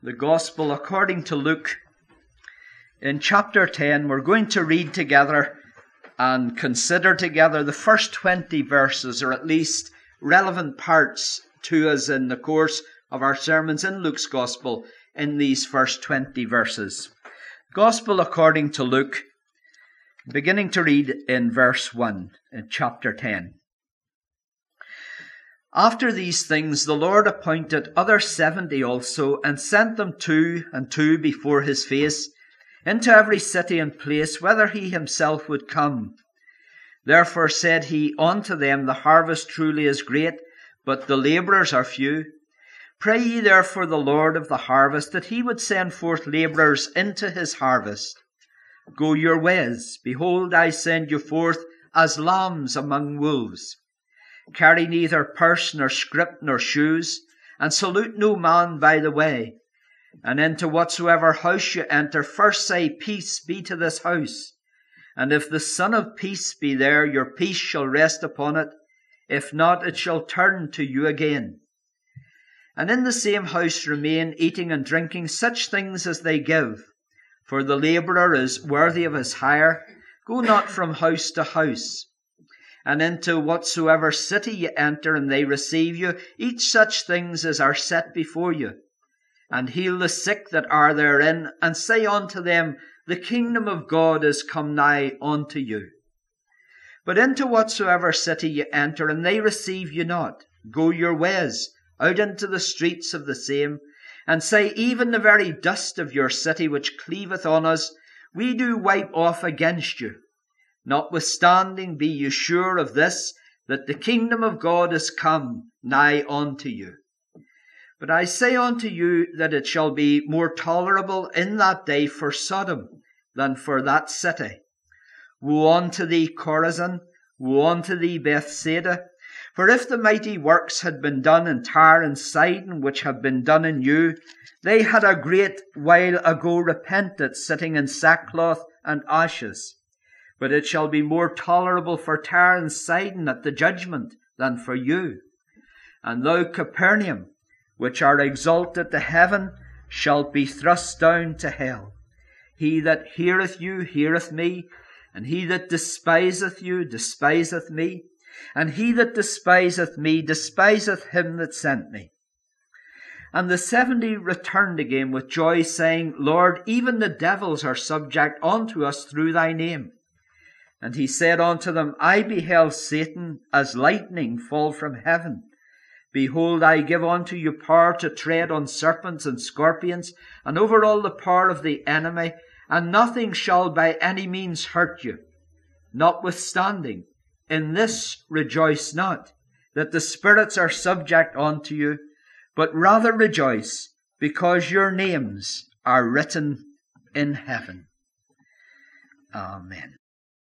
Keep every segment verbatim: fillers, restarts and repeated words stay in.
the Gospel according to Luke. In chapter ten, we're going to read together and consider together the first twenty verses, or at least relevant parts to us in the course of our sermons in Luke's Gospel in these first twenty verses. Gospel according to Luke, beginning to read in verse one in chapter ten. After these things the Lord appointed other seventy also, and sent them two and two before his face, into every city and place whither he himself would come. Therefore said he unto them, The harvest truly is great, but the labourers are few. Pray ye therefore the Lord of the harvest, that he would send forth labourers into his harvest. Go your ways. Behold, I send you forth as lambs among wolves. Carry neither purse, nor scrip, nor shoes, and salute no man by the way. And into whatsoever house you enter, first say, Peace be to this house. And if the Son of Peace be there, your peace shall rest upon it. If not, it shall turn to you again. And in the same house remain, eating and drinking such things as they give. For the labourer is worthy of his hire. Go not from house to house. And into whatsoever city you enter, and they receive you, eat such things as are set before you. And heal the sick that are therein, and say unto them, The kingdom of God is come nigh unto you. But into whatsoever city you enter, and they receive you not, go your ways, out into the streets of the same, and say, Even the very dust of your city which cleaveth on us, we do wipe off against you. Notwithstanding, be you sure of this, that the kingdom of God is come nigh unto you. But I say unto you that it shall be more tolerable in that day for Sodom than for that city. Woe unto thee, Chorazin! Woe unto thee, Bethsaida! For if the mighty works had been done in Tyre and Sidon, which have been done in you, they had a great while ago repented, sitting in sackcloth and ashes. But it shall be more tolerable for Tyre and Sidon at the judgment than for you. And thou, Capernaum, which are exalted to heaven, shalt be thrust down to hell. He that heareth you heareth me, and he that despiseth you despiseth me, and he that despiseth me despiseth him that sent me. And the seventy returned again with joy, saying, Lord, even the devils are subject unto us through thy name. And he said unto them, I beheld Satan as lightning fall from heaven. Behold, I give unto you power to tread on serpents and scorpions, and over all the power of the enemy, and nothing shall by any means hurt you. Notwithstanding, in this rejoice not, that the spirits are subject unto you, but rather rejoice, because your names are written in heaven. Amen.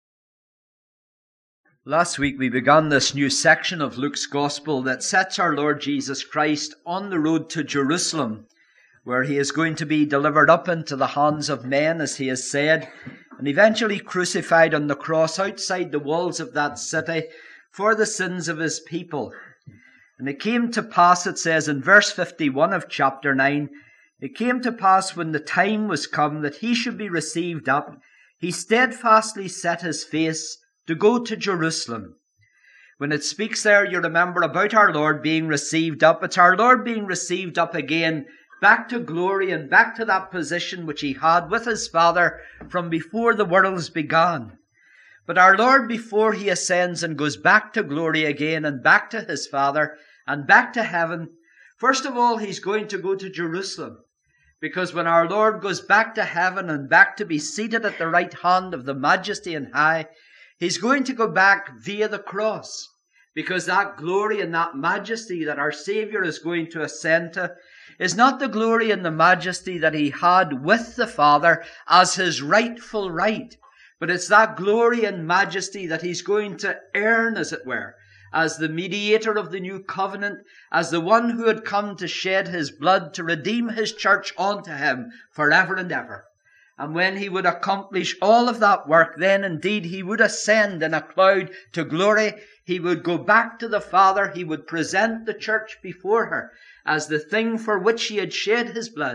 Last week we began this new section of Luke's Gospel that sets our Lord Jesus Christ on the road to Jerusalem, where he is going to be delivered up into the hands of men, as he has said, and eventually crucified on the cross outside the walls of that city for the sins of his people. And it came to pass, it says in verse fifty-one of chapter nine, It came to pass when the time was come that he should be received up, he steadfastly set his face to go to Jerusalem. When it speaks there, you remember about our Lord being received up. It's our Lord being received up again, back to glory and back to that position which he had with his Father from before the worlds began. But our Lord, before he ascends and goes back to glory again and back to his Father and back to heaven, first of all, he's going to go to Jerusalem. Because when our Lord goes back to heaven and back to be seated at the right hand of the Majesty and High, he's going to go back via the cross, because that glory and that majesty that our Savior is going to ascend to is not the glory and the majesty that he had with the Father as his rightful right, but it's that glory and majesty that he's going to earn, as it were, as the mediator of the new covenant, as the one who had come to shed his blood to redeem his church unto him forever and ever. And when he would accomplish all of that work, then indeed he would ascend in a cloud to glory. He would go back to the Father. He would present the church before her as the thing for which he had shed his blood,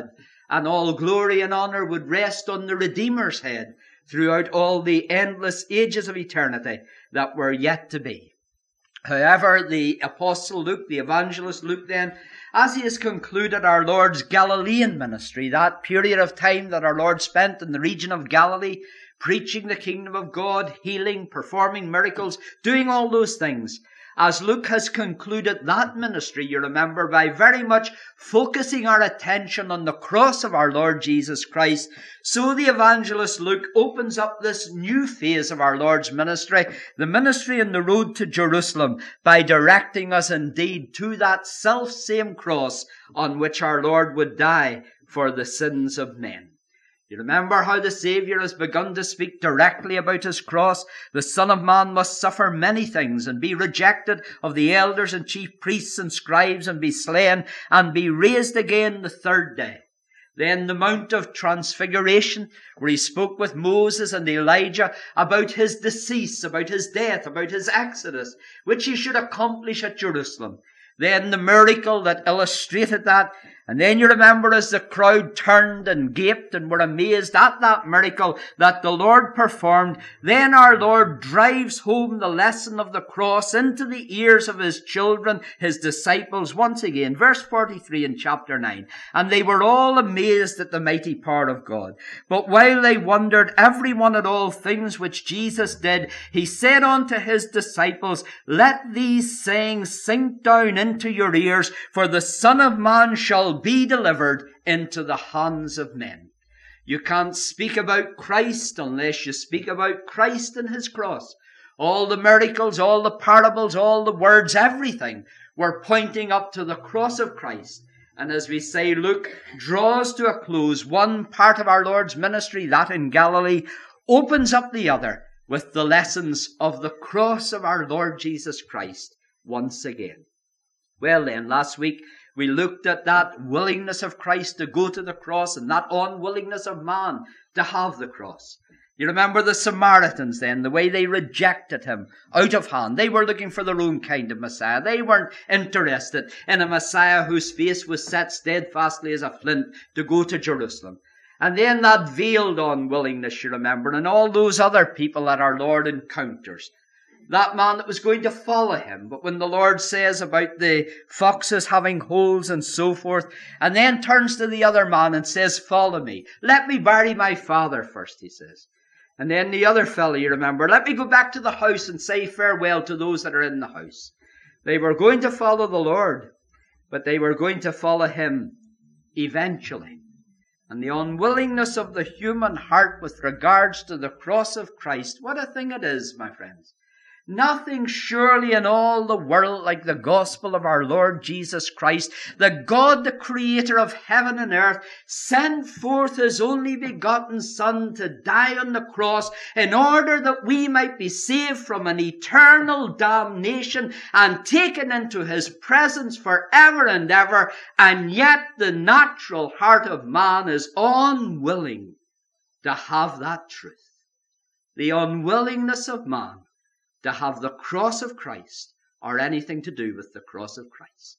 and all glory and honor would rest on the Redeemer's head throughout all the endless ages of eternity that were yet to be. However, the Apostle Luke, the evangelist Luke then, as he has concluded our Lord's Galilean ministry, that period of time that our Lord spent in the region of Galilee, preaching the kingdom of God, healing, performing miracles, doing all those things, as Luke has concluded that ministry, you remember, by very much focusing our attention on the cross of our Lord Jesus Christ, so the evangelist Luke opens up this new phase of our Lord's ministry, the ministry in the road to Jerusalem, by directing us indeed to that self-same cross on which our Lord would die for the sins of men. You remember how the Saviour has begun to speak directly about his cross. The Son of Man must suffer many things and be rejected of the elders and chief priests and scribes and be slain and be raised again the third day. Then the Mount of Transfiguration, where he spoke with Moses and Elijah about his decease, about his death, about his exodus, which he should accomplish at Jerusalem. Then the miracle that illustrated that. And then you remember as the crowd turned and gaped and were amazed at that miracle that the Lord performed, then our Lord drives home the lesson of the cross into the ears of his children, his disciples, once again. Verse forty-three in chapter nine. And they were all amazed at the mighty power of God. But while they wondered every one at all things which Jesus did, he said unto his disciples, Let these sayings sink down into your ears, for the Son of Man shall be delivered into the hands of men. You can't speak about Christ unless you speak about Christ and his cross. All the miracles, all the parables, all the words, everything were pointing up to the cross of Christ. And as we say, Luke draws to a close one part of our Lord's ministry, that in Galilee, opens up the other with the lessons of the cross of our Lord Jesus Christ once again. Well then, last week we looked at that willingness of Christ to go to the cross and that unwillingness of man to have the cross. You remember the Samaritans then, the way they rejected him out of hand. They were looking for their own kind of Messiah. They weren't interested in a Messiah whose face was set steadfastly as a flint to go to Jerusalem. And then that veiled unwillingness, you remember, and all those other people that our Lord encounters. That man that was going to follow him. But when the Lord says about the foxes having holes and so forth, and then turns to the other man and says, Follow me. Let me bury my father first, he says. And then the other fellow, you remember, let me go back to the house and say farewell to those that are in the house. They were going to follow the Lord, but they were going to follow him eventually. And the unwillingness of the human heart with regards to the cross of Christ, what a thing it is, my friends. Nothing surely in all the world like the gospel of our Lord Jesus Christ, the God, the creator of heaven and earth, sent forth his only begotten Son to die on the cross in order that we might be saved from an eternal damnation and taken into his presence forever and ever. And yet the natural heart of man is unwilling to have that truth. The unwillingness of man to have the cross of Christ or anything to do with the cross of Christ.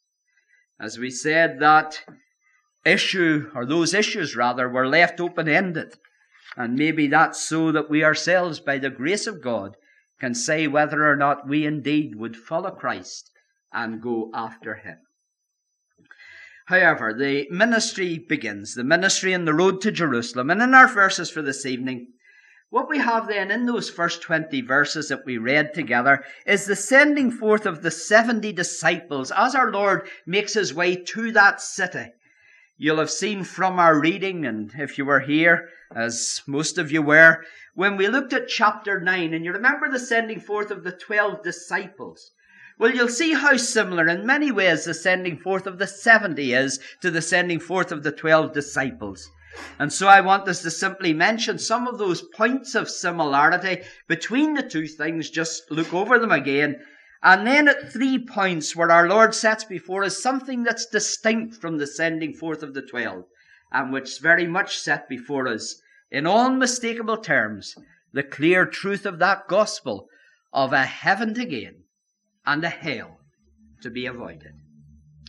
As we said, that issue, or those issues rather, were left open-ended. And maybe that's so that we ourselves, by the grace of God, can say whether or not we indeed would follow Christ and go after him. However, the ministry begins, the ministry in the road to Jerusalem. And in our verses for this evening, what we have then in those first twenty verses that we read together is the sending forth of the seventy disciples as our Lord makes his way to that city. You'll have seen from our reading, and if you were here, as most of you were, when we looked at chapter nine, and you remember the sending forth of the twelve disciples. Well, you'll see how similar in many ways the sending forth of the seventy is to the sending forth of the twelve disciples. And so I want us to simply mention some of those points of similarity between the two things, just look over them again. And then at three points where our Lord sets before us something that's distinct from the sending forth of the twelve, and which very much set before us, in unmistakable terms, the clear truth of that gospel of a heaven to gain and a hell to be avoided.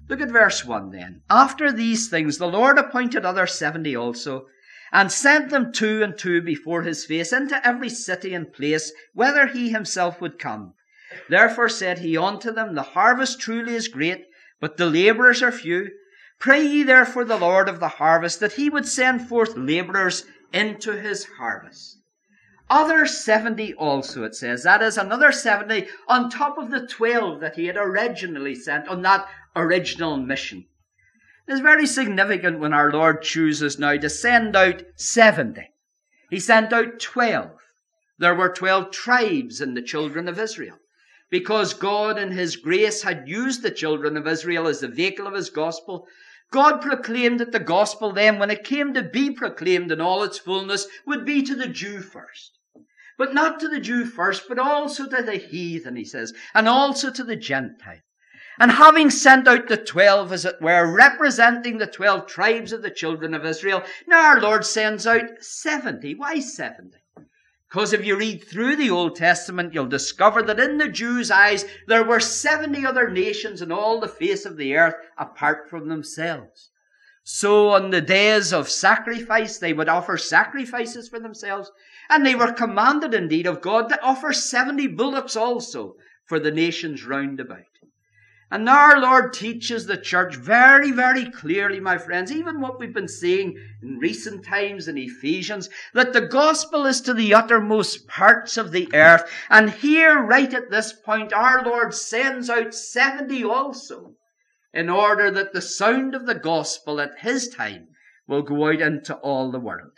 Look at verse one then. After these things the Lord appointed other seventy also, and sent them two and two before his face into every city and place, whither he himself would come. Therefore said he unto them, The harvest truly is great, but the labourers are few. Pray ye therefore the Lord of the harvest, that he would send forth labourers into his harvest. Other seventy also, it says. That is another seventy on top of the twelve that he had originally sent on that original mission. It is very significant when our Lord chooses now to send out seventy. He sent out twelve. There were twelve tribes in the children of Israel, because God in his grace had used the children of Israel as the vehicle of his gospel. God proclaimed that the gospel then, when it came to be proclaimed in all its fullness, would be to the Jew first. But not to the Jew first, but also to the heathen, he says, and also to the Gentile. And having sent out the twelve, as it were, representing the twelve tribes of the children of Israel, now our Lord sends out seventy. Why seventy? Because if you read through the Old Testament, you'll discover that in the Jews' eyes, there were seventy other nations on all the face of the earth apart from themselves. So on the days of sacrifice, they would offer sacrifices for themselves, and they were commanded indeed of God to offer seventy bullocks also for the nations round about. And now our Lord teaches the church very, very clearly, my friends, even what we've been seeing in recent times in Ephesians, that the gospel is to the uttermost parts of the earth. And here, right at this point, our Lord sends out seventy also, in order that the sound of the gospel at his time will go out into all the world.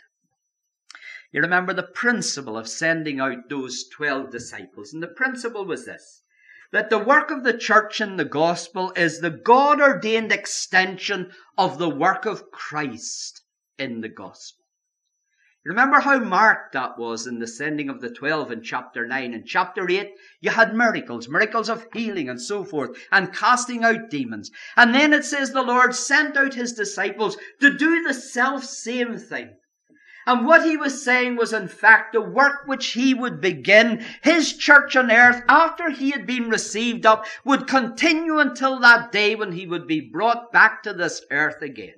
You remember the principle of sending out those twelve disciples, and the principle was this: that the work of the church in the gospel is the God-ordained extension of the work of Christ in the gospel. Remember how marked that was in the sending of the twelve in chapter nine. In chapter eight, you had miracles, miracles of healing and so forth, and casting out demons. And then it says the Lord sent out his disciples to do the self-same thing. And what he was saying was, in fact, the work which he would begin, his church on earth, after he had been received up, would continue until that day when he would be brought back to this earth again.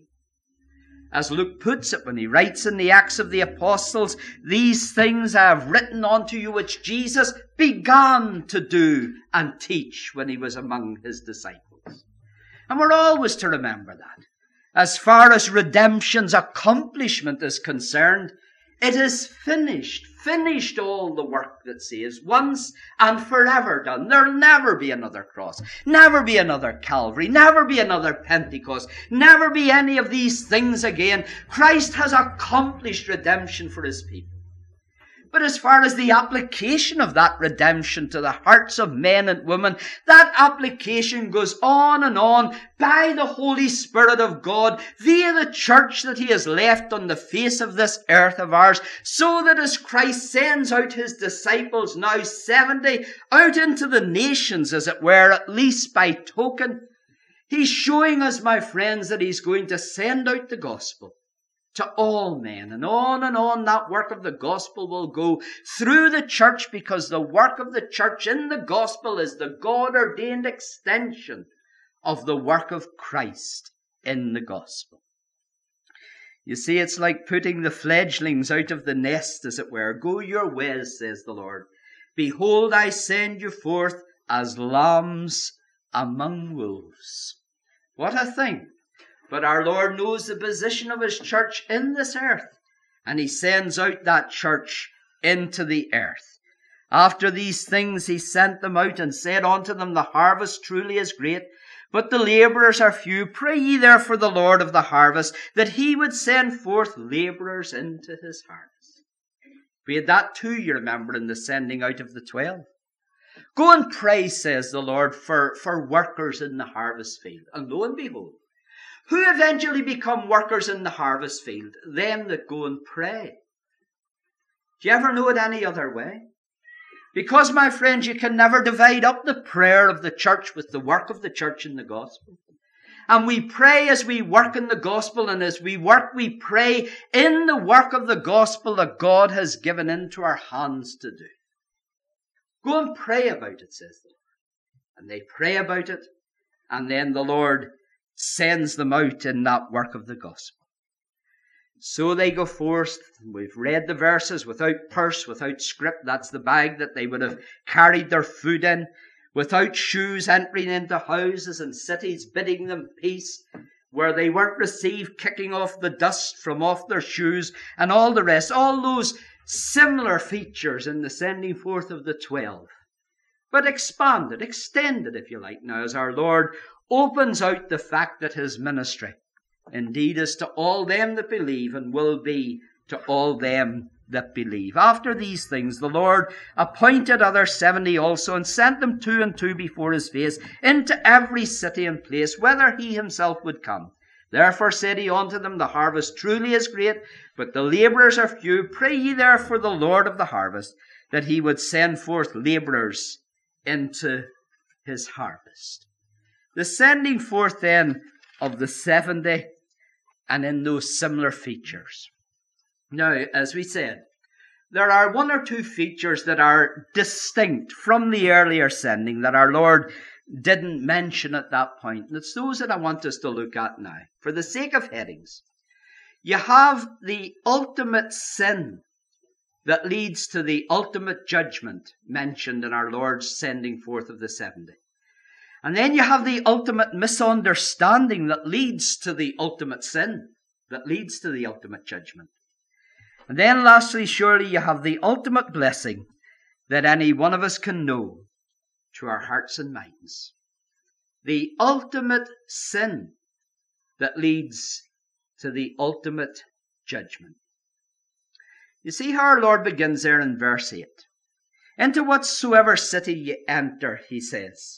As Luke puts it when he writes in the Acts of the Apostles, these things I have written unto you which Jesus began to do and teach when he was among his disciples. And we're always to remember that. As far as redemption's accomplishment is concerned, it is finished. Finished all the work that saves, once and forever done. There'll never be another cross, never be another Calvary, never be another Pentecost, never be any of these things again. Christ has accomplished redemption for his people. But as far as the application of that redemption to the hearts of men and women, that application goes on and on by the Holy Spirit of God via the church that he has left on the face of this earth of ours, so that as Christ sends out his disciples, now seventy, out into the nations, as it were, at least by token, he's showing us, my friends, that he's going to send out the gospel to all men. And on and on that work of the gospel will go through the church, because the work of the church in the gospel is the God-ordained extension of the work of Christ in the gospel. You see, it's like putting the fledglings out of the nest, as it were. Go your ways, says the Lord. Behold, I send you forth as lambs among wolves. What a thing! But our Lord knows the position of his church in this earth, and he sends out that church into the earth. After these things he sent them out and said unto them, The harvest truly is great, but the labourers are few. Pray ye therefore the Lord of the harvest, that he would send forth labourers into his harvest. We had that too, you remember, in the sending out of the twelve. Go and pray, says the Lord, for, for workers in the harvest field. And lo and behold, who eventually become workers in the harvest field? Them that go and pray. Do you ever know it any other way? Because, my friends, you can never divide up the prayer of the church with the work of the church in the gospel. And we pray as we work in the gospel, and as we work, we pray in the work of the gospel that God has given into our hands to do. Go and pray about it, says the Lord. And they pray about it, and then the Lord sends them out in that work of the gospel. So they go forth. We've read the verses, without purse, without scrip. That's the bag that they would have carried their food in. Without shoes, entering into houses and cities, bidding them peace, where they weren't received, kicking off the dust from off their shoes, and all the rest. All those similar features in the sending forth of the twelve. But expanded, extended, if you like, now, as our Lord opens out the fact that his ministry indeed is to all them that believe, and will be to all them that believe. After these things, the Lord appointed other seventy also, and sent them two and two before his face, into every city and place, whither he himself would come. Therefore said he unto them, the harvest truly is great, but the labourers are few. Pray ye therefore the Lord of the harvest, that he would send forth labourers into his harvest. The sending forth then of the seventy, and in those similar features. Now, as we said, there are one or two features that are distinct from the earlier sending that our Lord didn't mention at that point. And it's those that I want us to look at now. For the sake of headings, you have the ultimate sin that leads to the ultimate judgment mentioned in our Lord's sending forth of the seventy. And then you have the ultimate misunderstanding that leads to the ultimate sin, that leads to the ultimate judgment. And then lastly, surely you have the ultimate blessing that any one of us can know to our hearts and minds. The ultimate sin that leads to the ultimate judgment. You see how our Lord begins there in verse eight. Into whatsoever city ye enter, he says,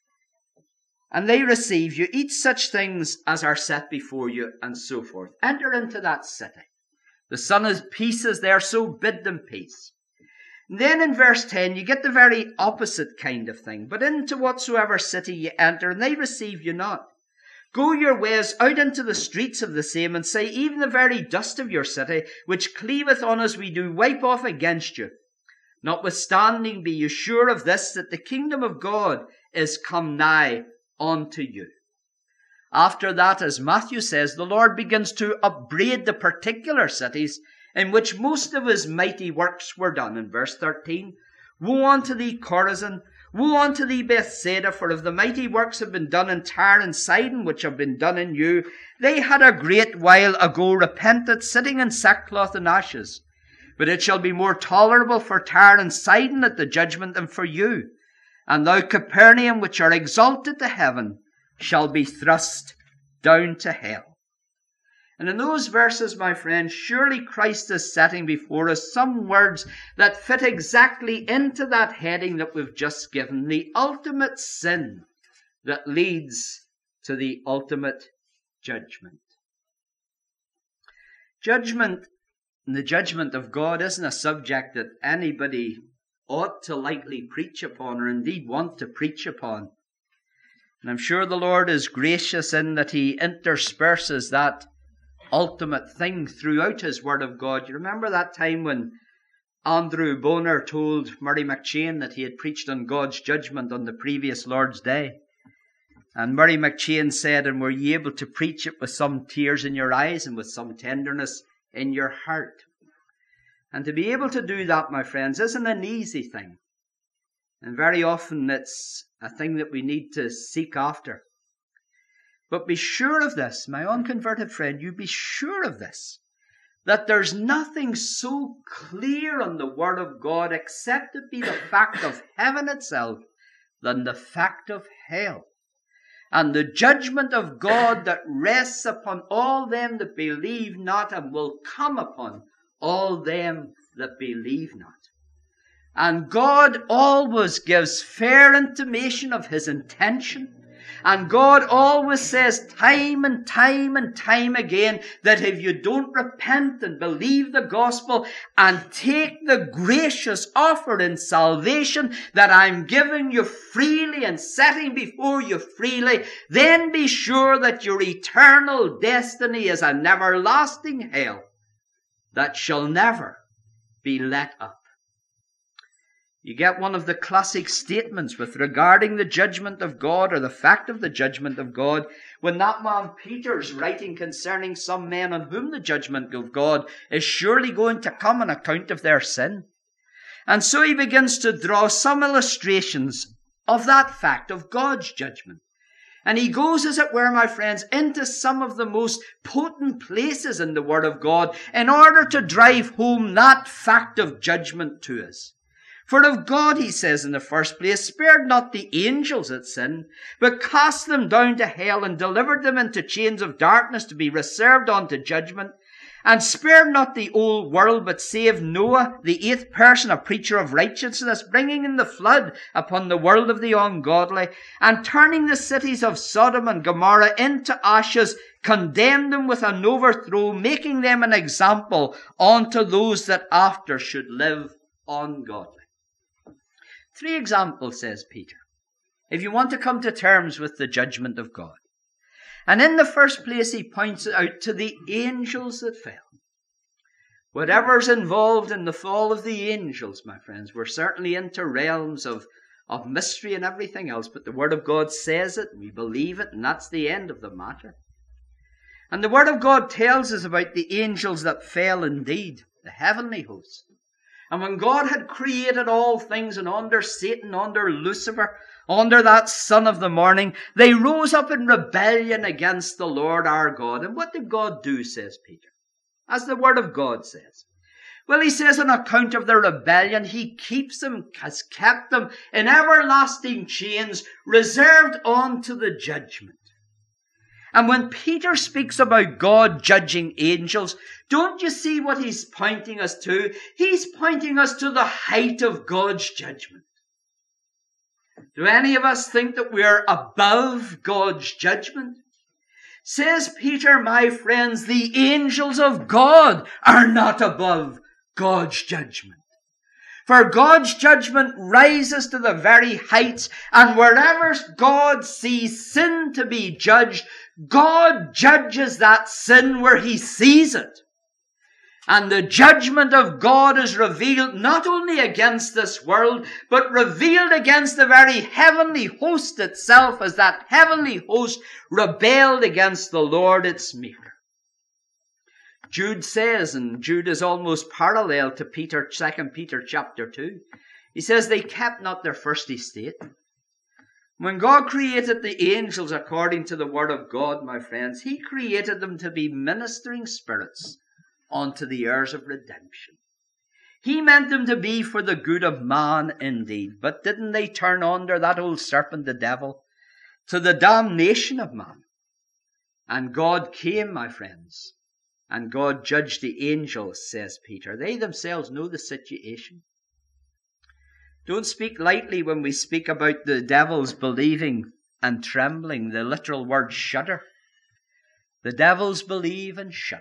and they receive you, eat such things as are set before you, and so forth. Enter into that city. The Son of Peace is there, so bid them peace. And then in verse ten, you get the very opposite kind of thing. But into whatsoever city ye enter, and they receive you not. Go your ways out into the streets of the same, and say, even the very dust of your city, which cleaveth on us, we do wipe off against you. Notwithstanding, be you sure of this, that the kingdom of God is come nigh unto you. After that, as Matthew says, the Lord begins to upbraid the particular cities in which most of his mighty works were done. In verse thirteen, woe unto thee, Chorazin! Woe unto thee, Bethsaida! For if the mighty works have been done in Tyre and Sidon, which have been done in you, they had a great while ago repented, sitting in sackcloth and ashes. But it shall be more tolerable for Tyre and Sidon at the judgment than for you. And thou, Capernaum, which are exalted to heaven, shall be thrust down to hell. And in those verses, my friends, surely Christ is setting before us some words that fit exactly into that heading that we've just given. The ultimate sin that leads to the ultimate judgment. Judgment, and the judgment of God, isn't a subject that anybody ought to lightly preach upon, or indeed want to preach upon. And I'm sure the Lord is gracious in that he intersperses that ultimate thing throughout his Word of God. You remember that time when Andrew Bonar told Murray McCheyne that he had preached on God's judgment on the previous Lord's Day? And Murray McCheyne said, and were ye able to preach it with some tears in your eyes and with some tenderness in your heart? And to be able to do that, my friends, isn't an easy thing. And very often it's a thing that we need to seek after. But be sure of this, my unconverted friend, you be sure of this, that there's nothing so clear on the Word of God, except it be the fact of heaven itself, than the fact of hell. And the judgment of God that rests upon all them that believe not, and will come upon all them that believe not. And God always gives fair intimation of his intention. And God always says time and time and time again that if you don't repent and believe the gospel and take the gracious offer in salvation that I'm giving you freely and setting before you freely, then be sure that your eternal destiny is an everlasting hell that shall never be let up. You get one of the classic statements with regarding the judgment of God, or the fact of the judgment of God, when that man Peter's writing concerning some men on whom the judgment of God is surely going to come on account of their sin. And so he begins to draw some illustrations of that fact of God's judgment. And he goes, as it were, my friends, into some of the most potent places in the Word of God in order to drive home that fact of judgment to us. For of God, he says in the first place, spared not the angels that sinned, but cast them down to hell and delivered them into chains of darkness to be reserved unto judgment, and spared not the whole world, but saved Noah, the eighth person, a preacher of righteousness, bringing in the flood upon the world of the ungodly, and turning the cities of Sodom and Gomorrah into ashes, condemned them with an overthrow, making them an example unto those that after should live ungodly. Three examples, says Peter, if you want to come to terms with the judgment of God. And in the first place, he points out to the angels that fell. Whatever's involved in the fall of the angels, my friends, we're certainly into realms of, of mystery and everything else, but the Word of God says it, and we believe it, and that's the end of the matter. And the Word of God tells us about the angels that fell indeed, the heavenly hosts. And when God had created all things, and under Satan, under Lucifer, under that son of the morning, they rose up in rebellion against the Lord our God. And what did God do, says Peter? As the Word of God says. Well, he says on account of their rebellion, he keeps them, has kept them in everlasting chains, reserved unto the judgment. And when Peter speaks about God judging angels, don't you see what he's pointing us to? He's pointing us to the height of God's judgment. Do any of us think that we're above God's judgment? Says Peter, my friends, the angels of God are not above God's judgment. For God's judgment rises to the very heights, and wherever God sees sin to be judged, God judges that sin where he sees it. And the judgment of God is revealed not only against this world, but revealed against the very heavenly host itself, as that heavenly host rebelled against the Lord its Maker. Jude says, and Jude is almost parallel to Peter, Second Peter chapter two. He says, they kept not their first estate. When God created the angels according to the Word of God, my friends, he created them to be ministering spirits unto the heirs of redemption. He meant them to be for the good of man indeed. But didn't they turn under that old serpent, the devil, to the damnation of man? And God came, my friends, and God judged the angels, says Peter. They themselves know the situation. Don't speak lightly when we speak about the devils believing and trembling. The literal word shudder. The devils believe and shudder.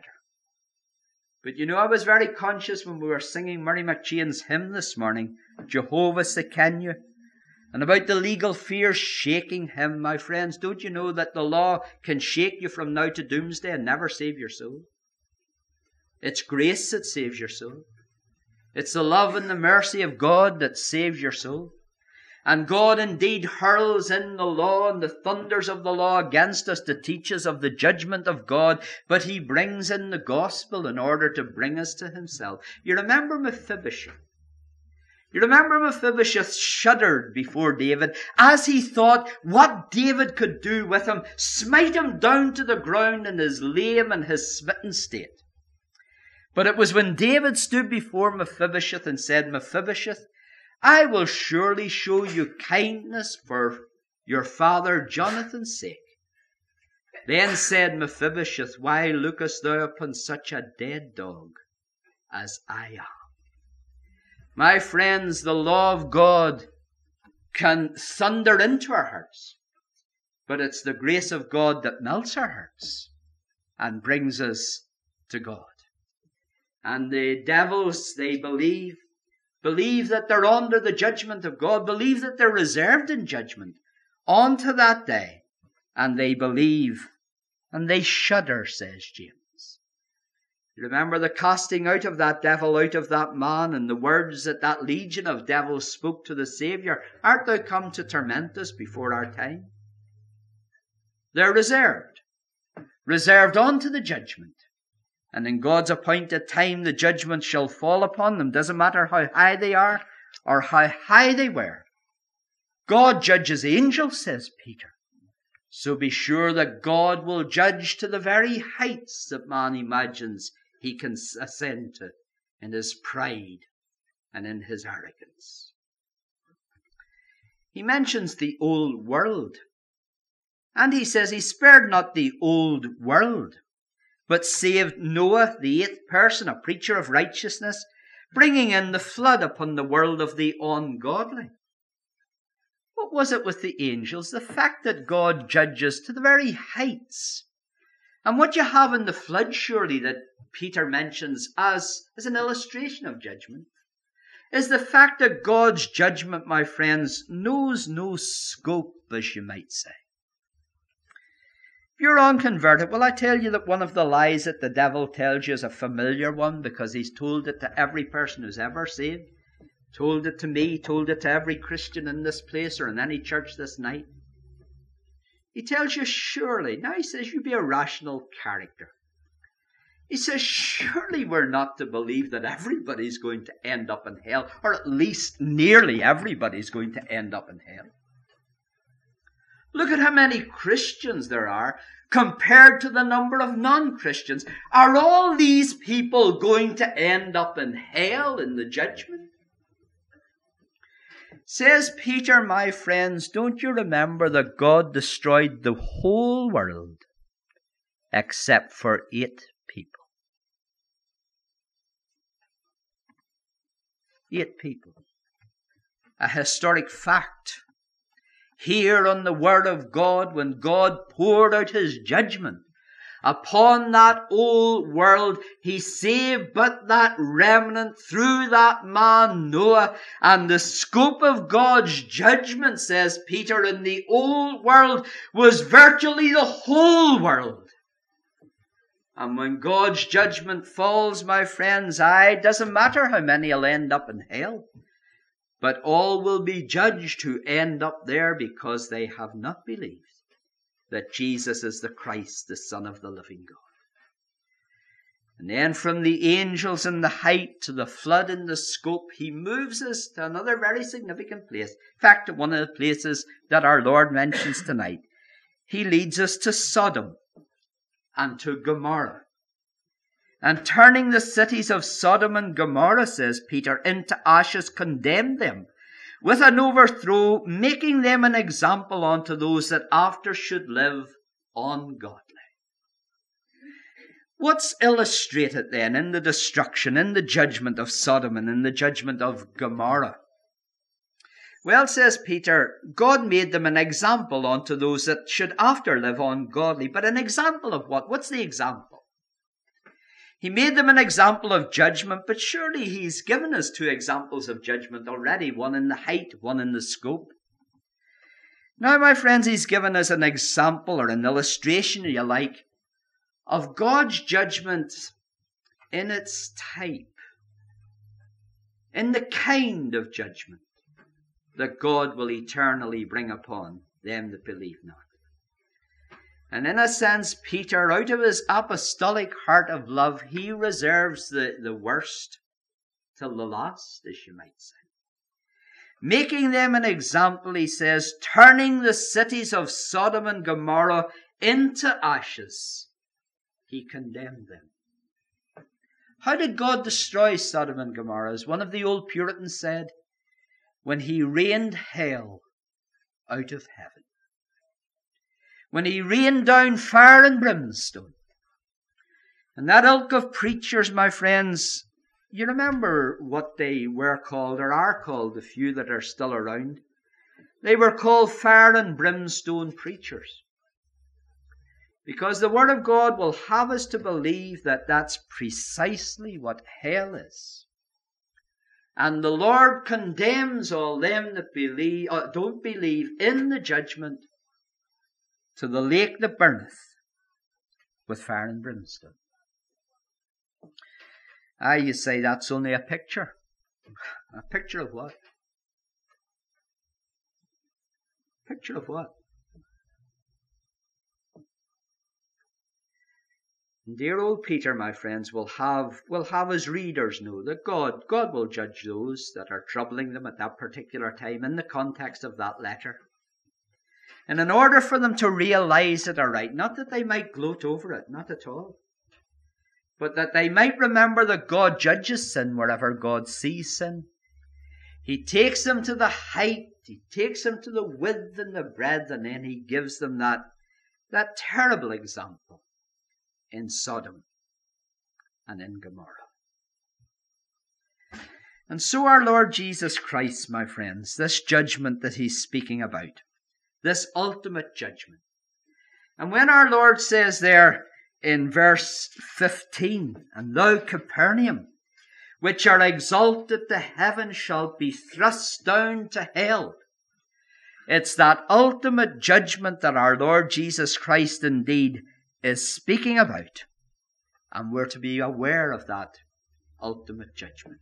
But you know, I was very conscious when we were singing Murray McChain's hymn this morning, Jehovah Sekenu, and about the legal fears shaking him. My friends, don't you know that the law can shake you from now to doomsday and never save your soul? It's grace that saves your soul. It's the love and the mercy of God that saves your soul. And God indeed hurls in the law and the thunders of the law against us to teach us of the judgment of God, but he brings in the gospel in order to bring us to himself. You remember Mephibosheth. You remember Mephibosheth shuddered before David as he thought what David could do with him, smite him down to the ground in his lame and his smitten state. But it was when David stood before Mephibosheth and said, Mephibosheth, I will surely show you kindness for your father Jonathan's sake. Then said Mephibosheth, why lookest thou upon such a dead dog as I am? My friends, the law of God can thunder into our hearts, but it's the grace of God that melts our hearts and brings us to God. And the devils, they believe, believe that they're under the judgment of God, believe that they're reserved in judgment unto that day. And they believe, and they shudder, says James. You remember the casting out of that devil out of that man, and the words that that legion of devils spoke to the Saviour, "Art thou come to torment us before our time?" They're reserved. Reserved unto the judgment. And in God's appointed time, the judgment shall fall upon them. Doesn't matter how high they are or how high they were. God judges angels, says Peter. So be sure that God will judge to the very heights that man imagines he can ascend to in his pride and in his arrogance. He mentions the old world. And he says he spared not the old world, but saved Noah, the eighth person, a preacher of righteousness, bringing in the flood upon the world of the ungodly. What was it with the angels? The fact that God judges to the very heights. And what you have in the flood, surely, that Peter mentions as, as an illustration of judgment, is the fact that God's judgment, my friends, knows no scope, as you might say. If you're unconverted, well, I tell you that one of the lies that the devil tells you is a familiar one, because he's told it to every person who's ever saved. Told it to me, told it to every Christian in this place or in any church this night. He tells you, surely, now he says you be a rational character. He says, surely we're not to believe that everybody's going to end up in hell, or at least nearly everybody's going to end up in hell. Look at how many Christians there are compared to the number of non-Christians. Are all these people going to end up in hell in the judgment? Says Peter, my friends, don't you remember that God destroyed the whole world except for eight people? Eight people. A historic fact. Here on the Word of God, when God poured out his judgment upon that old world, he saved but that remnant through that man Noah. And the scope of God's judgment, says Peter, in the old world was virtually the whole world. And when God's judgment falls, my friends, aye, it doesn't matter how many will end up in hell. But all will be judged who end up there because they have not believed that Jesus is the Christ, the Son of the living God. And then from the angels in the height to the flood in the scope, he moves us to another very significant place. In fact, one of the places that our Lord mentions tonight. He leads us to Sodom and to Gomorrah. And turning the cities of Sodom and Gomorrah, says Peter, into ashes, condemned them with an overthrow, making them an example unto those that after should live ungodly. What's illustrated then in the destruction, in the judgment of Sodom and in the judgment of Gomorrah? Well, says Peter, God made them an example unto those that should after live ungodly. But an example of what? What's the example? He made them an example of judgment, but surely he's given us two examples of judgment already, one in the height, one in the scope. Now, my friends, he's given us an example or an illustration, if you like, of God's judgment in its type, in the kind of judgment that God will eternally bring upon them that believe not. And in a sense, Peter, out of his apostolic heart of love, he reserves the, the worst till the last, as you might say. Making them an example, he says, turning the cities of Sodom and Gomorrah into ashes, he condemned them. How did God destroy Sodom and Gomorrah? As one of the old Puritans said, when he rained hell out of heaven. When he rained down fire and brimstone. And that ilk of preachers, my friends, you remember what they were called, or are called, the few that are still around. They were called fire and brimstone preachers. Because the Word of God will have us to believe that that's precisely what hell is. And the Lord condemns all them that believe, or don't believe in the judgment, to the lake that burneth with fire and brimstone. Ah, you say that's only a picture. A picture of what? Picture of what? And dear old Peter, my friends, will have will have his readers know that God, God will judge those that are troubling them at that particular time in the context of that letter. And in order for them to realize it aright, not that they might gloat over it, not at all, but that they might remember that God judges sin wherever God sees sin. He takes them to the height, he takes them to the width and the breadth, and then he gives them that, that terrible example in Sodom and in Gomorrah. And so our Lord Jesus Christ, my friends, this judgment that he's speaking about, this ultimate judgment. And when our Lord says there in verse fifteen, and thou Capernaum, which are exalted to heaven, shall be thrust down to hell. It's that ultimate judgment that our Lord Jesus Christ indeed is speaking about. And we're to be aware of that ultimate judgment.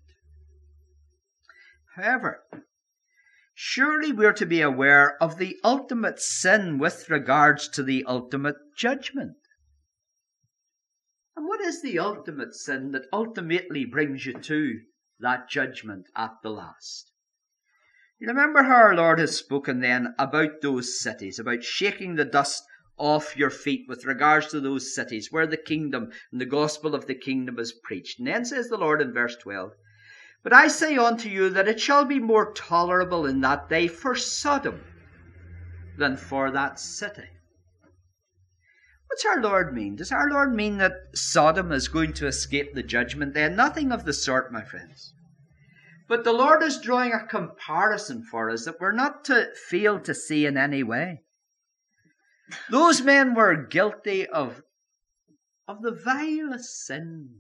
However, surely we're to be aware of the ultimate sin with regards to the ultimate judgment. And what is the ultimate sin that ultimately brings you to that judgment at the last? You remember how our Lord has spoken then about those cities, about shaking the dust off your feet with regards to those cities where the kingdom and the gospel of the kingdom is preached. And then says the Lord in verse twelve, but I say unto you that it shall be more tolerable in that day for Sodom than for that city. What's our Lord mean? Does our Lord mean that Sodom is going to escape the judgment then? Nothing of the sort, my friends. But the Lord is drawing a comparison for us that we're not to fail to see in any way. Those men were guilty of, of the vilest sin.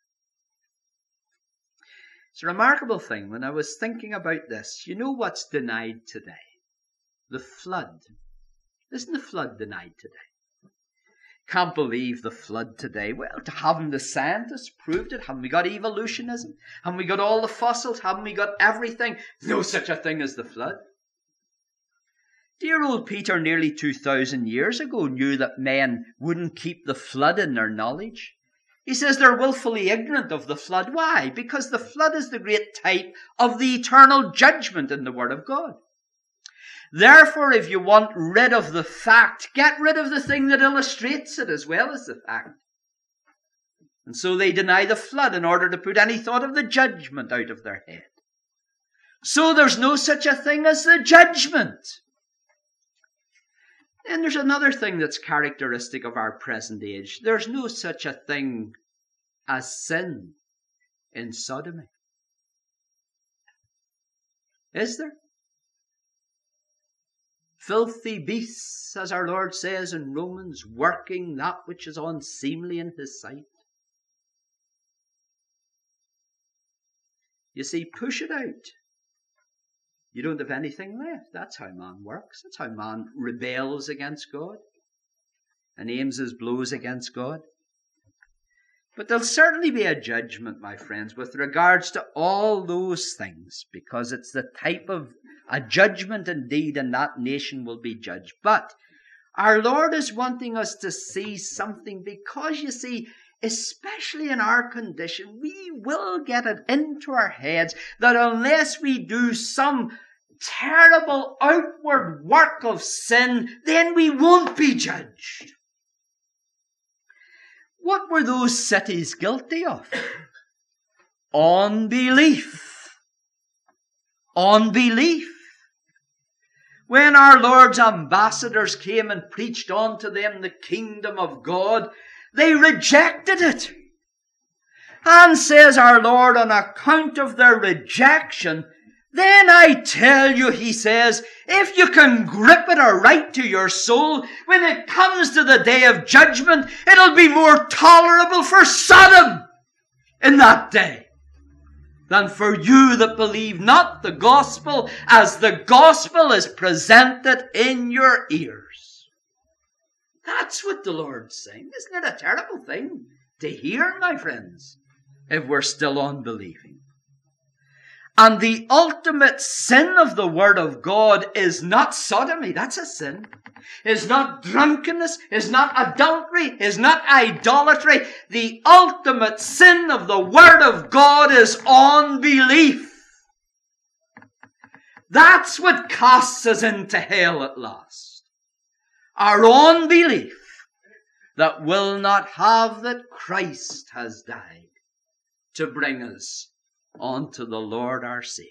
It's a remarkable thing when I was thinking about this. You know what's denied today? The flood. Isn't the flood denied today? Can't believe the flood today. Well, haven't the scientists proved it? Haven't we got evolutionism? Haven't we got all the fossils? Haven't we got everything? No such a thing as the flood. Dear old Peter, nearly two thousand years ago, knew that men wouldn't keep the flood in their knowledge. He says they're willfully ignorant of the flood. Why? Because the flood is the great type of the eternal judgment in the Word of God. Therefore, if you want rid of the fact, get rid of the thing that illustrates it as well as the fact. And so they deny the flood in order to put any thought of the judgment out of their head. So there's no such a thing as the judgment. And there's another thing that's characteristic of our present age. There's no such a thing as sin in sodomy. Is there? Filthy beasts, as our Lord says in Romans, working that which is unseemly in his sight. You see, push it out. You don't have anything left. That's how man works. That's how man rebels against God and aims his blows against God. But there'll certainly be a judgment, my friends, with regards to all those things, because it's the type of a judgment indeed, and that nation will be judged. But our Lord is wanting us to see something, because you see, especially in our condition, we will get it into our heads that unless we do some terrible outward work of sin, then we won't be judged. What were those cities guilty of? Unbelief. Unbelief. When our Lord's ambassadors came and preached unto them the kingdom of God, they rejected it. And says our Lord, on account of their rejection, then I tell you, he says, if you can grip it aright to your soul, when it comes to the day of judgment, it'll be more tolerable for Sodom in that day than for you that believe not the gospel as the gospel is presented in your ears. That's what the Lord's saying. Isn't it a terrible thing to hear, my friends? if we're still unbelieving. And the ultimate sin of the Word of God is not sodomy. That's a sin. Is not drunkenness, is not adultery, is not idolatry. The ultimate sin of the Word of God is unbelief. That's what casts us into hell at last. Our unbelief that will not have that Christ has died to bring us unto the Lord our Savior.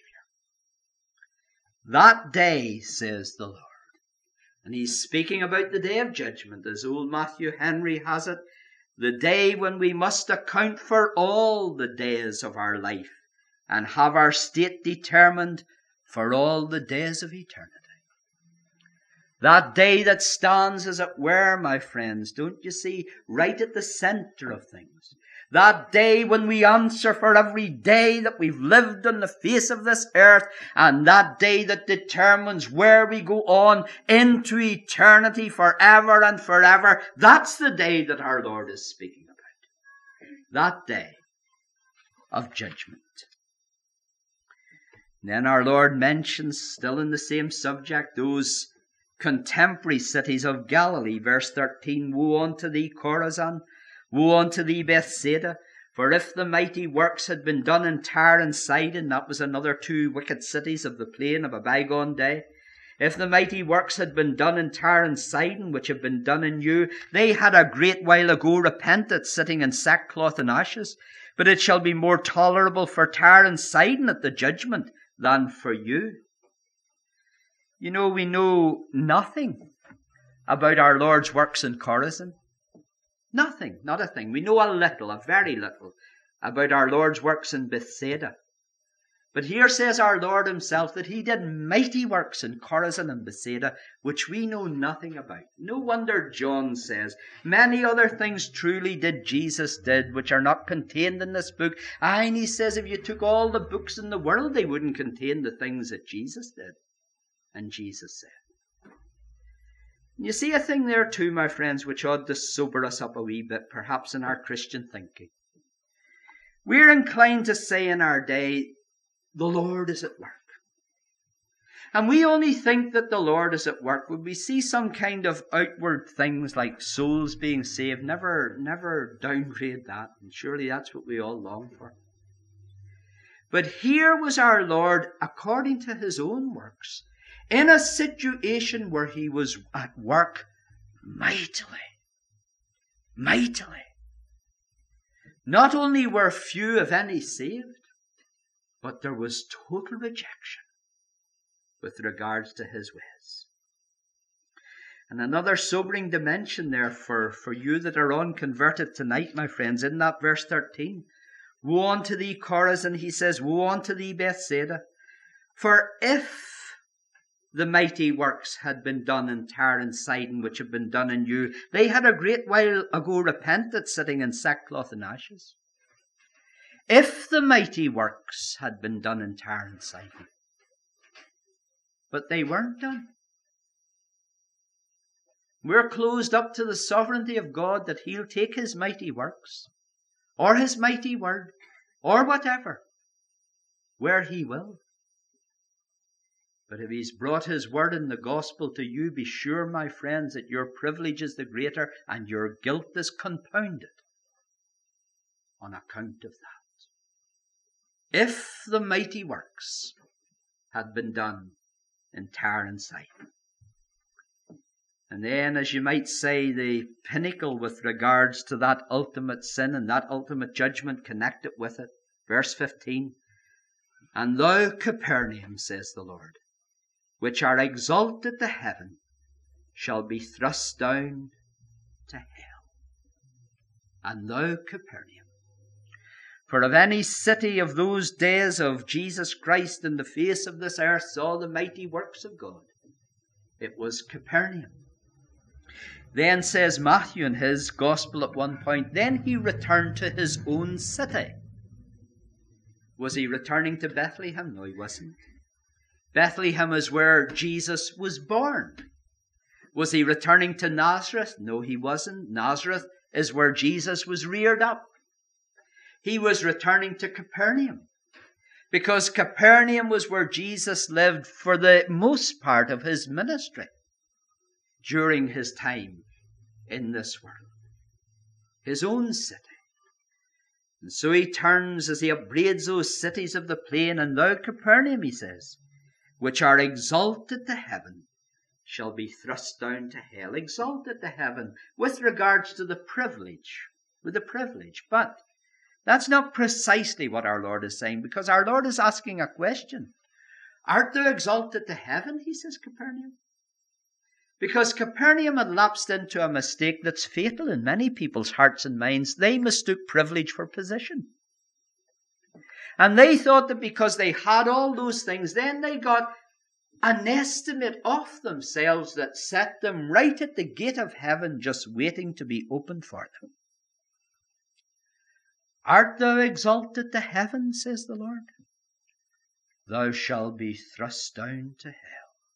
That day, says the Lord. And he's speaking about the day of judgment, as old Matthew Henry has it, the day when we must account for all the days of our life and have our state determined for all the days of eternity. That day that stands, as it were, my friends, don't you see, right at the center of things. That day when we answer for every day that we've lived on the face of this earth, and that day that determines where we go on into eternity forever and forever. That's the day that our Lord is speaking about. That day of judgment. And then our Lord mentions, still in the same subject, those contemporary cities of Galilee. Verse thirteen, Woe unto thee, Chorazin! Woe unto thee, Bethsaida! For if the mighty works had been done in Tyre and Sidon, that was another two wicked cities of the plain of a bygone day. If the mighty works had been done in Tyre and Sidon, which have been done in you, they had a great while ago repented, sitting in sackcloth and ashes. But it shall be more tolerable for Tyre and Sidon at the judgment than for you. You know, we know nothing about our Lord's works in Chorazin. Nothing, not a thing. We know a little, a very little, about our Lord's works in Bethsaida. But here says our Lord himself that he did mighty works in Chorazin and Bethsaida, which we know nothing about. No wonder John says, many other things truly did Jesus did, which are not contained in this book. Aye, and he says if you took all the books in the world, they wouldn't contain the things that Jesus did. And Jesus said. You see a thing there too, my friends, which ought to sober us up a wee bit, perhaps in our Christian thinking. We're inclined to say in our day, the Lord is at work. And we only think that the Lord is at work when we see some kind of outward things like souls being saved. Never, never downgrade that. And surely that's what we all long for. But here was our Lord, according to his own works, in a situation where he was at work mightily. Mightily. Not only were few, if any, saved, but there was total rejection with regards to his ways. And another sobering dimension there for, for you that are unconverted tonight, my friends, in that verse thirteen. Woe unto thee, Chorazin, he says, woe unto thee, Bethsaida. For if the mighty works had been done in Tyre and Sidon, which have been done in you, they had a great while ago repented, sitting in sackcloth and ashes. If the mighty works had been done in Tyre and Sidon. But they weren't done. We're closed up to the sovereignty of God that he'll take his mighty works, or his mighty word, or whatever, where he will. But if he's brought his word in the gospel to you, be sure, my friends, that your privilege is the greater and your guilt is compounded on account of that. If the mighty works had been done in Tyre and Sidon. And then, as you might say, the pinnacle with regards to that ultimate sin and that ultimate judgment connected with it. Verse fifteen. And thou, Capernaum, says the Lord, which are exalted to heaven, shall be thrust down to hell. And thou, Capernaum. For if any city of those days of Jesus Christ in the face of this earth saw the mighty works of God, it was Capernaum. Then says Matthew in his gospel at one point, then he returned to his own city. Was he returning to Bethlehem? No, he wasn't. Bethlehem is where Jesus was born. Was he returning to Nazareth? No, he wasn't. Nazareth is where Jesus was reared up. he was returning to Capernaum, because Capernaum was where Jesus lived for the most part of his ministry during his time in this world, his own city. And so he turns as he upbraids those cities of the plain, and thou, Capernaum, he says, which are exalted to heaven, shall be thrust down to hell. Exalted to heaven with regards to the privilege, with the privilege. But that's not precisely what our Lord is saying, because our Lord is asking a question. Art thou exalted to heaven, he says, Capernaum? Because Capernaum had lapsed into a mistake that's fatal in many people's hearts and minds. They mistook privilege for position. And they thought that because they had all those things, then they got an estimate of themselves that set them right at the gate of heaven, just waiting to be opened for them. Art thou exalted to heaven, says the Lord? Thou shalt be thrust down to hell.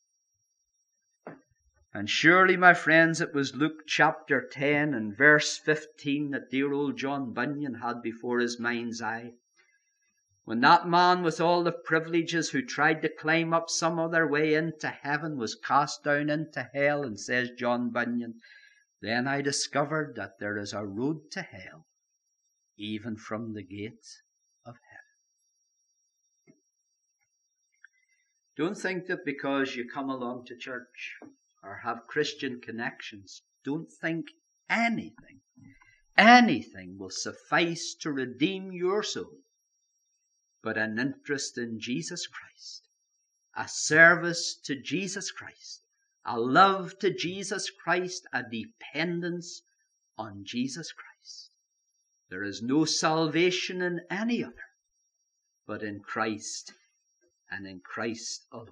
And surely, my friends, it was Luke chapter ten and verse fifteen that dear old John Bunyan had before his mind's eye. When that man with all the privileges who tried to climb up some other way into heaven was cast down into hell, and says John Bunyan, then I discovered that there is a road to hell, even from the gate of heaven. Don't think that because you come along to church or have Christian connections, don't think anything, anything will suffice to redeem your soul but an interest in Jesus Christ, a service to Jesus Christ, a love to Jesus Christ, a dependence on Jesus Christ. There is no salvation in any other but in Christ and in Christ alone.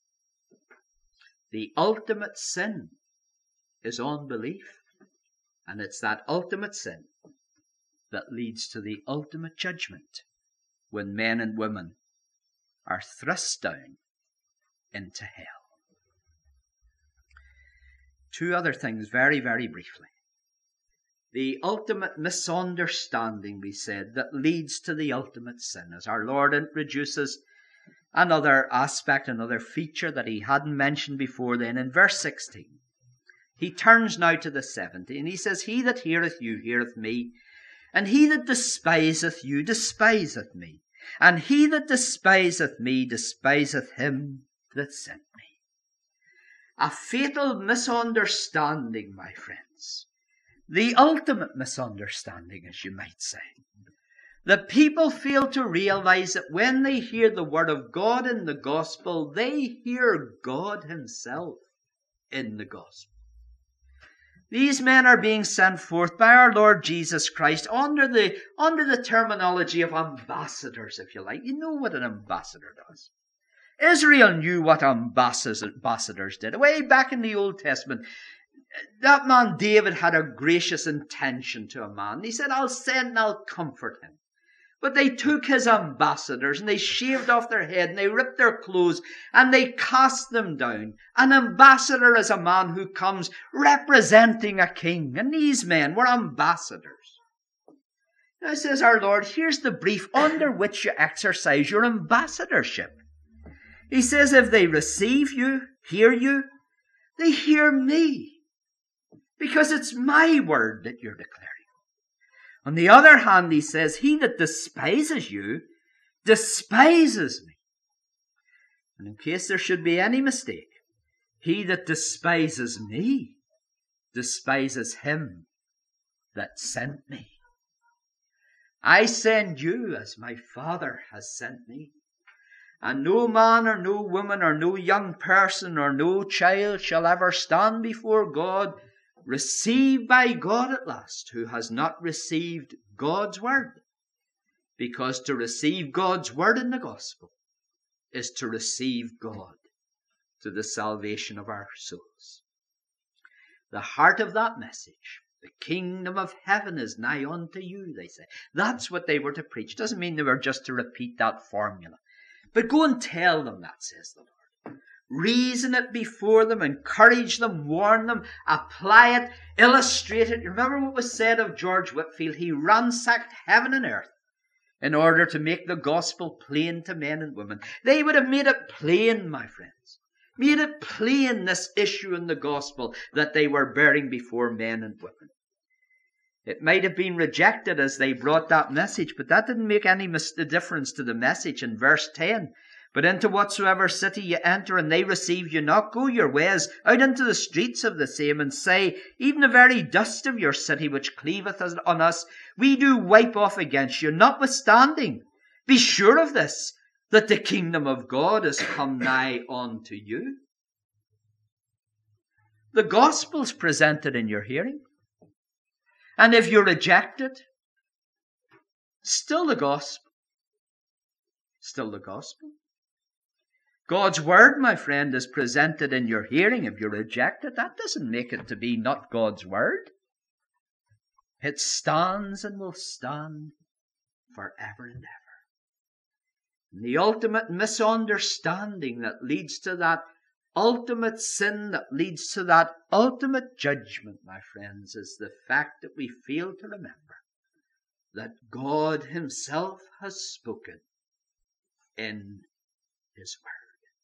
The ultimate sin is unbelief, and it's that ultimate sin that leads to the ultimate judgment when men and women are thrust down into hell. Two other things very, very briefly. The ultimate misunderstanding, we said, that leads to the ultimate sin, as our Lord introduces another aspect, another feature that he hadn't mentioned before then. In verse sixteen, he turns now to the seventy, and he says, He that heareth you heareth me, and he that despiseth you despiseth me, and he that despiseth me despiseth him that sent me. A fatal misunderstanding, my friends. The ultimate misunderstanding, as you might say. The people fail to realize that when they hear the word of God in the gospel, they hear God himself in the gospel. These men are being sent forth by our Lord Jesus Christ under the, under the terminology of ambassadors, if you like. You know what an ambassador does. Israel knew what ambassadors did. Way back in the Old Testament, that man David had a gracious intention to a man. He said, I'll send and I'll comfort him. But they took his ambassadors and they shaved off their head and they ripped their clothes and they cast them down. An ambassador is a man who comes representing a king. And these men were ambassadors. Now says our Lord, here's the brief under which you exercise your ambassadorship. He says, if they receive you, hear you, they hear me. Because it's my word that you're declaring. On the other hand, he says, he that despises you, despises me. And in case there should be any mistake, he that despises me, despises him that sent me. I send you as my Father has sent me. And no man or no woman or no young person or no child shall ever stand before God received by God at last, who has not received God's word. Because to receive God's word in the gospel is to receive God to the salvation of our souls. The heart of that message, the kingdom of heaven is nigh unto you, they say. That's what they were to preach. Doesn't mean they were just to repeat that formula. But go and tell them that, says the Lord. Reason it before them, encourage them, warn them, apply it, illustrate it. Remember what was said of George Whitefield? He ransacked heaven and earth in order to make the gospel plain to men and women. They would have made it plain, my friends. Made it plain, this issue in the gospel that they were bearing before men and women. It might have been rejected as they brought that message, but that didn't make any mis- difference to the message in verse ten. But into whatsoever city you enter, and they receive you not, go your ways out into the streets of the same, and say, even the very dust of your city which cleaveth on us, we do wipe off against you. Notwithstanding, be sure of this, that the kingdom of God is come nigh unto you. The gospel's presented in your hearing. And if you reject it, still the gospel. Still the gospel. God's word, my friend, is presented in your hearing. If you reject it, that doesn't make it to be not God's word. It stands and will stand forever and ever. And the ultimate misunderstanding that leads to that ultimate sin, that leads to that ultimate judgment, my friends, is the fact that we fail to remember that God himself has spoken in his word.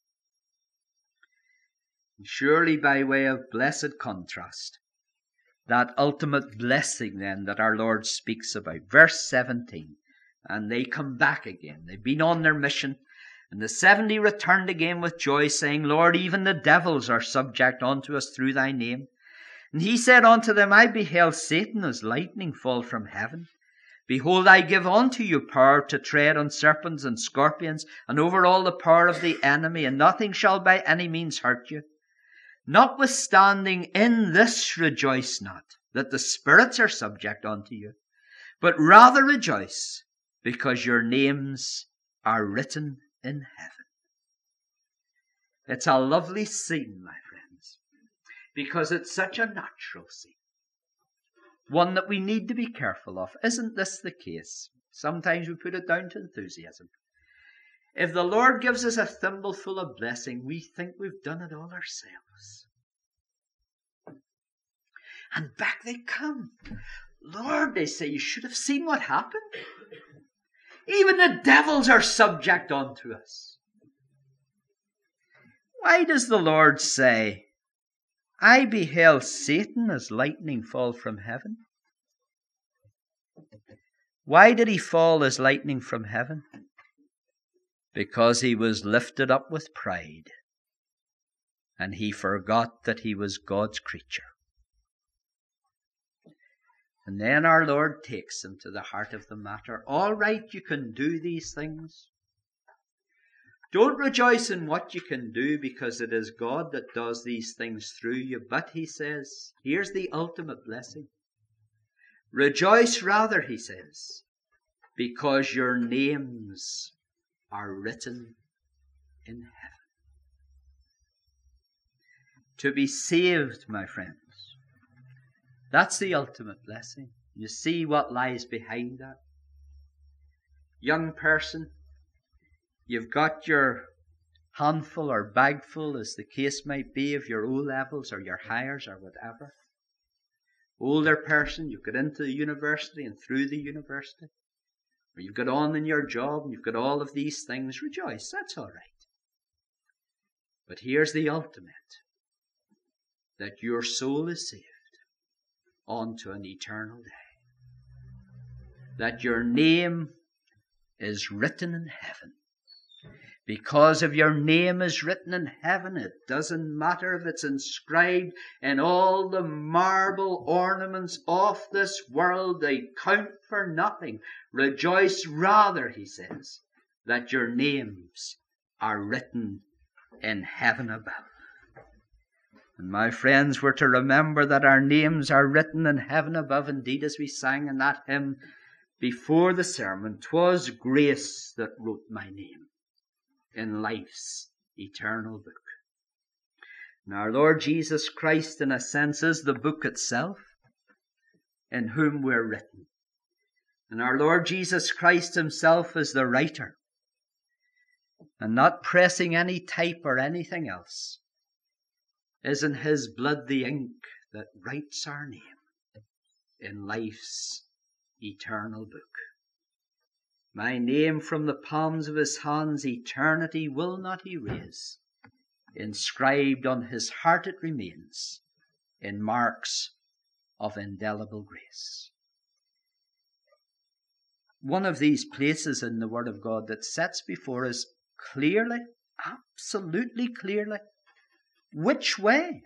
And surely by way of blessed contrast, that ultimate blessing then that our Lord speaks about. Verse seventeen, and they come back again. They've been on their mission. And the seventy returned again with joy, saying, Lord, even the devils are subject unto us through thy name. And he said unto them, I beheld Satan as lightning fall from heaven. Behold, I give unto you power to tread on serpents and scorpions, and over all the power of the enemy, and nothing shall by any means hurt you. Notwithstanding, in this rejoice not, that the spirits are subject unto you, but rather rejoice, because your names are written in heaven. It's a lovely scene, my friends, because it's such a natural scene. One that we need to be careful of. Isn't this the case? Sometimes we put it down to enthusiasm. If the Lord gives us a thimbleful of blessing, we think we've done it all ourselves. And back they come. Lord, they say, you should have seen what happened. Even the devils are subject unto us. Why does the Lord say, I beheld Satan as lightning fall from heaven? Why did he fall as lightning from heaven? Because he was lifted up with pride, and he forgot that he was God's creature. And then our Lord takes him to the heart of the matter. All right, you can do these things. Don't rejoice in what you can do, because it is God that does these things through you. But he says, here's the ultimate blessing. Rejoice rather, he says, because your names are written in heaven. To be saved, my friends, that's the ultimate blessing. You see what lies behind that? Young person, you've got your handful or bagful, as the case might be, of your O-levels or your hires or whatever. Older person, you've got into the university and through the university. Or you've got on in your job and you've got all of these things. Rejoice, that's all right. But here's the ultimate. That your soul is saved unto an eternal day. That your name is written in heaven. Because if your name is written in heaven, it doesn't matter if it's inscribed in all the marble ornaments of this world. They count for nothing. Rejoice rather, he says, that your names are written in heaven above. And my friends, we're to remember that our names are written in heaven above. Indeed, as we sang in that hymn before the sermon, 'twas grace that wrote my name in life's eternal book. And our Lord Jesus Christ, in a sense, is the book itself, in whom we're written. And our Lord Jesus Christ himself is the writer, and not pressing any type or anything else. Isn't his blood the ink that writes our name in life's eternal book? My name from the palms of his hands eternity will not erase. Inscribed on his heart it remains, in marks of indelible grace. One of these places in the Word of God that sets before us clearly, absolutely clearly, which way?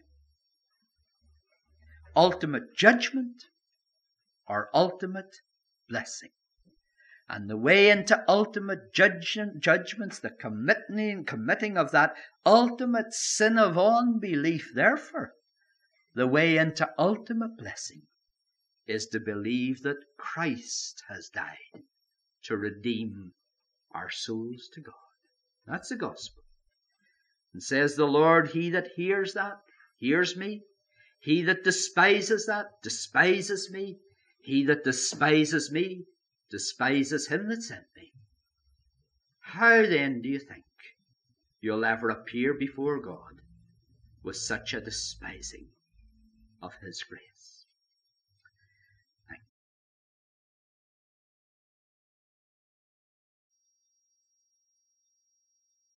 Ultimate judgment or ultimate blessing? And the way into ultimate judgment, judgments, the committing, committing of that ultimate sin of unbelief, therefore, the way into ultimate blessing is to believe that Christ has died to redeem our souls to God. That's the gospel. And says the Lord, he that hears that, hears me. He that despises that, despises me. He that despises me, despises him that sent me. How then do you think you'll ever appear before God with such a despising of his grace?